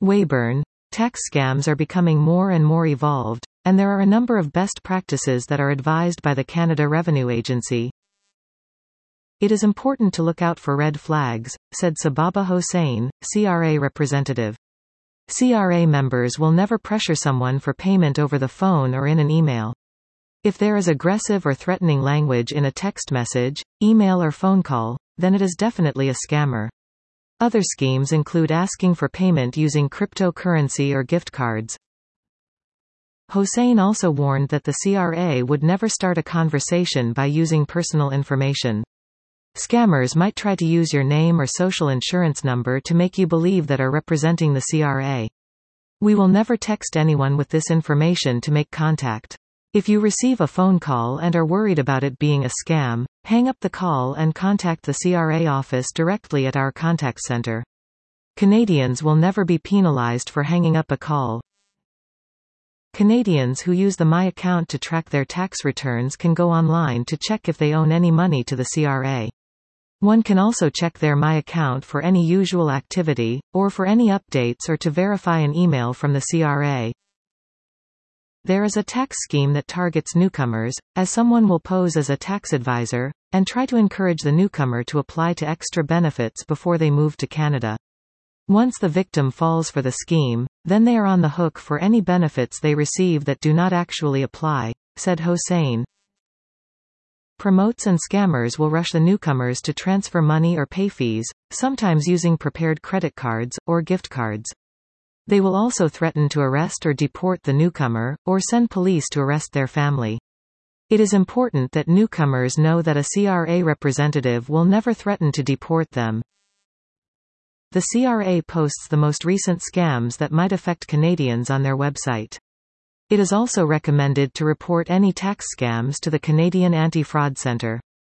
Weyburn. Tax scams are becoming more and more evolved, and there are a number of best practices that are advised by the Canada Revenue Agency. It is important to look out for red flags, said Sababa Hossain, CRA representative. CRA members will never pressure someone for payment over the phone or in an email. If there is aggressive or threatening language in a text message, email or phone call, then it is definitely a scammer. Other schemes include asking for payment using cryptocurrency or gift cards. Hossain also warned that the CRA would never start a conversation by using personal information. Scammers might try to use your name or social insurance number to make you believe that are representing the CRA. We will never text anyone with this information to make contact. If you receive a phone call and are worried about it being a scam, hang up the call and contact the CRA office directly at our contact center. Canadians will never be penalized for hanging up a call. Canadians who use the My Account to track their tax returns can go online to check if they own any money to the CRA. One can also check their My Account for any usual activity, or for any updates or to verify an email from the CRA. There is a tax scheme that targets newcomers, as someone will pose as a tax advisor, and try to encourage the newcomer to apply to extra benefits before they move to Canada. Once the victim falls for the scheme, then they are on the hook for any benefits they receive that do not actually apply, said Hossain. Promotes and scammers will rush the newcomers to transfer money or pay fees, sometimes using prepared credit cards, or gift cards. They will also threaten to arrest or deport the newcomer, or send police to arrest their family. It is important that newcomers know that a CRA representative will never threaten to deport them. The CRA posts the most recent scams that might affect Canadians on their website. It is also recommended to report any tax scams to the Canadian Anti-Fraud Centre.